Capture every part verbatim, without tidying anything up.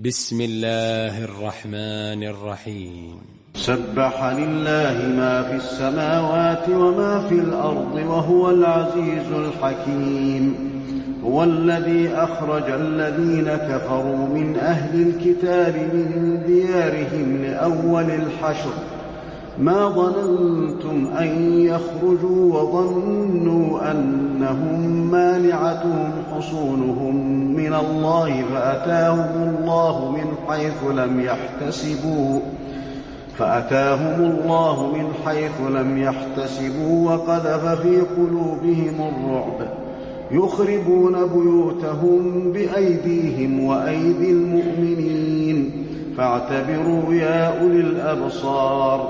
بسم الله الرحمن الرحيم. سبح لله ما في السماوات وما في الأرض وهو العزيز الحكيم. هو الذي أخرج الذين كفروا من أهل الكتاب من ديارهم لأول الحشر ما ظننتم أن يخرجوا وظنوا أنهم مانعتهم حصونهم من الله فأتاهم الله من حيث لم يحتسبوا فأتاهم الله من حيث لم يحتسبوا وقذف في قلوبهم الرعب يخربون بيوتهم بأيديهم وأيدي المؤمنين فاعتبروا يا أولي الأبصار.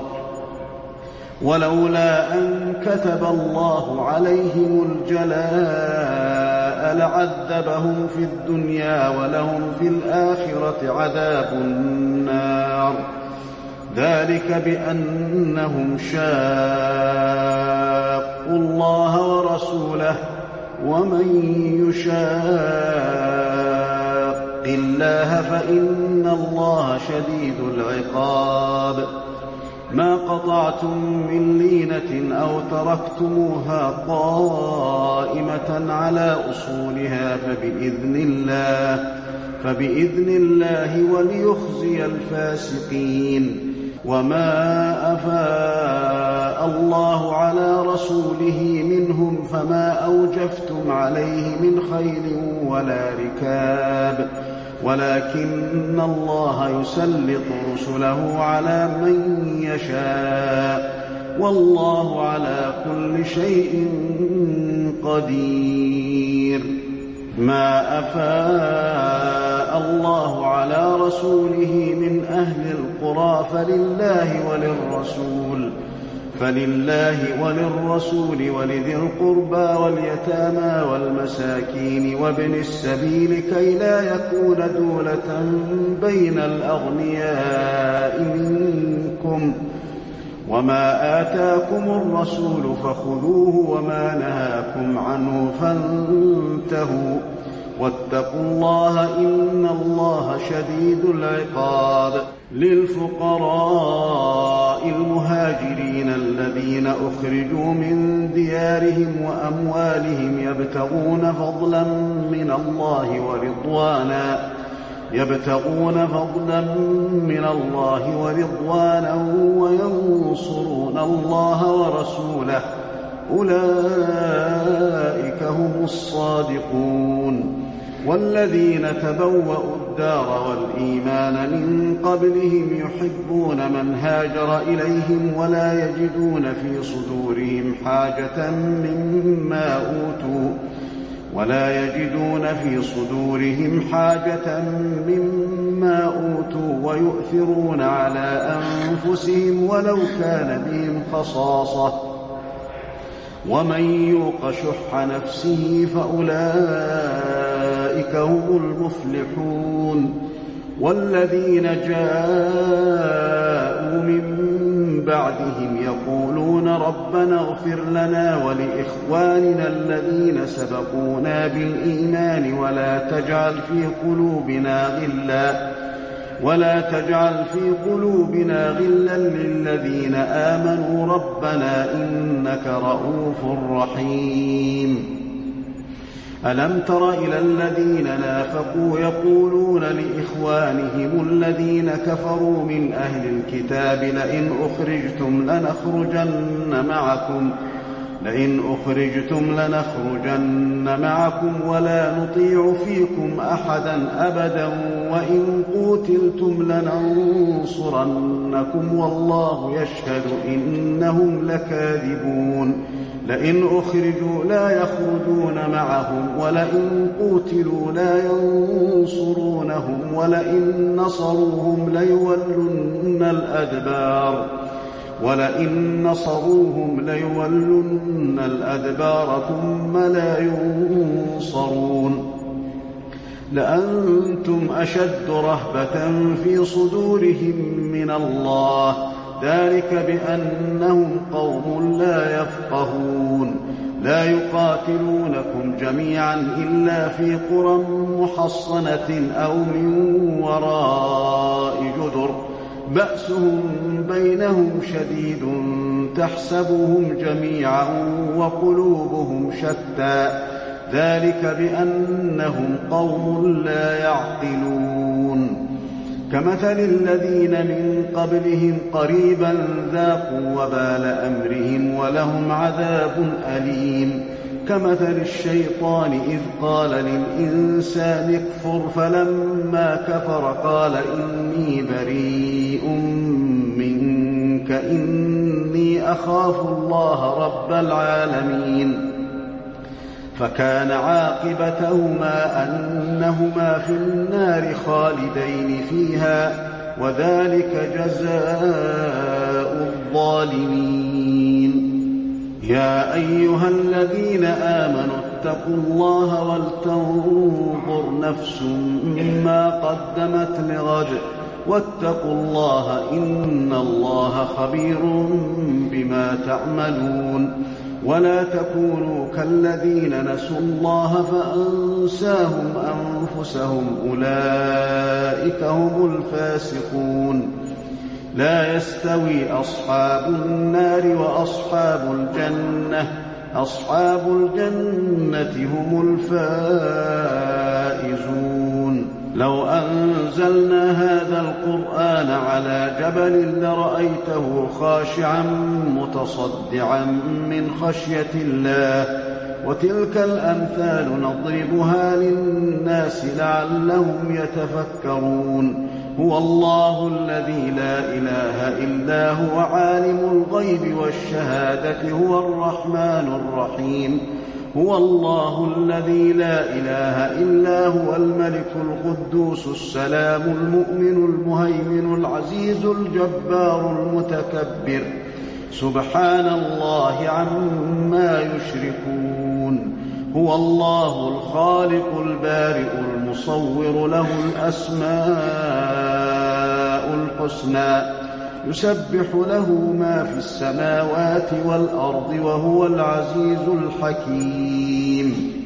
ولولا أن كتب الله عليهم الجلاء لعذبهم في الدنيا ولهم في الآخرة عذاب النار ذلك بأنهم شاقوا الله ورسوله ومن يشاق الله فإن الله شديد العقاب. ما قطعتم من لينة أو تركتموها قائمة على أصولها فبإذن الله فبإذن الله وليخزي الفاسقين. وما أفاء الله على رسوله منهم فما أوجفتم عليه من خيل ولا ركاب ولكن الله يسلط رسله على من يشاء والله على كل شيء قدير. ما أفاء الله على رسوله من أهل القرى فلله وللرسول فلله وللرسول ولذي القربى واليتامى والمساكين وابن السبيل كي لا يكون دولة بين الأغنياء منكم. وما آتاكم الرسول فخذوه وما نهاكم عنه فانتهوا واتقوا الله إن الله شديد العقاب. للفقراء المهاجرين الذين أخرجوا من ديارهم وأموالهم يبتغون فضلا من الله ورضوانا يبتغون فضلا من الله ورضوانا وينصرون الله ورسوله أولئك هم الصادقون. والذين تبوأوا الدار والإيمان من قبلهم يحبون من هاجر إليهم ولا يجدون في صدورهم حاجة مما أوتوا ولا يجدون في صدورهم حاجة مما أوتوا ويؤثرون على أنفسهم ولو كان بهم خصاصة ومن يوق شح نفسه فأولئك هم المفلحون. والذين جاءوا من بعدهم يقولون ربنا اغفر لنا ولإخواننا الذين سبقونا بالإيمان ولا تجعل في قلوبنا غلا ولا تجعل في قلوبنا غلا للذين آمنوا ربنا إنك رؤوف رحيم. ألم تر إلى الذين نافقوا يقولون لإخوانهم الذين كفروا من أهل الكتاب لئن أخرجتم لنخرجن معكم لئن أخرجتم لنخرجن معكم ولا نطيع فيكم أحدا أبدا وإن قوتلتم لننصرنكم والله يشهد إنهم لكاذبون. لئن أخرجوا لا يخرجون معهم ولئن قوتلوا لا ينصرونهم ولئن نصروهم ليولن الأدبار ولئن نصروهم ليولن الأدبار ثم لا ينصرون. لأنتم أشد رهبة في صدورهم من الله ذلك بأنهم قوم لا يفقهون. لا يقاتلونكم جميعا إلا في قرى محصنة أو من وراء بأسهم بينهم شديد تحسبهم جميعا وقلوبهم شتى ذلك بأنهم قوم لا يعقلون كمثل الذين من قبلهم قريبا ذاقوا وبال أمرهم ولهم عذاب أليم كمثل الشيطان إذ قال للإنسان اكفر فلما كفر قال إني بريء منك إني أخاف الله رب العالمين فكان عاقبتهما أنهما في النار خالدين فيها وذلك جزاء الظالمين يا أيها الذين آمنوا اتقوا الله ولتنظر نفس ما قدمت لغد واتقوا الله إن الله خبير بما تعملون ولا تكونوا كالذين نسوا الله فأنساهم أنفسهم أولئك هم الفاسقون لا يستوي أصحاب النار وأصحاب الجنة أصحاب الجنة هم الفائزون لو أنزلنا هذا القرآن على جبل لرأيته خاشعا متصدعا من خشية الله وتلك الأمثال نضربها للناس لعلهم يتفكرون هو الله الذي لا إله إلا هو عالم الغيب والشهادة هو الرحمن الرحيم هو الله الذي لا إله إلا هو الملك القدوس السلام المؤمن المهيمن العزيز الجبار المتكبر سبحان الله عما يشركون هو الله الخالق البارئ المصور له الأسماء الحسنى يسبح له ما في السماوات والأرض وهو العزيز الحكيم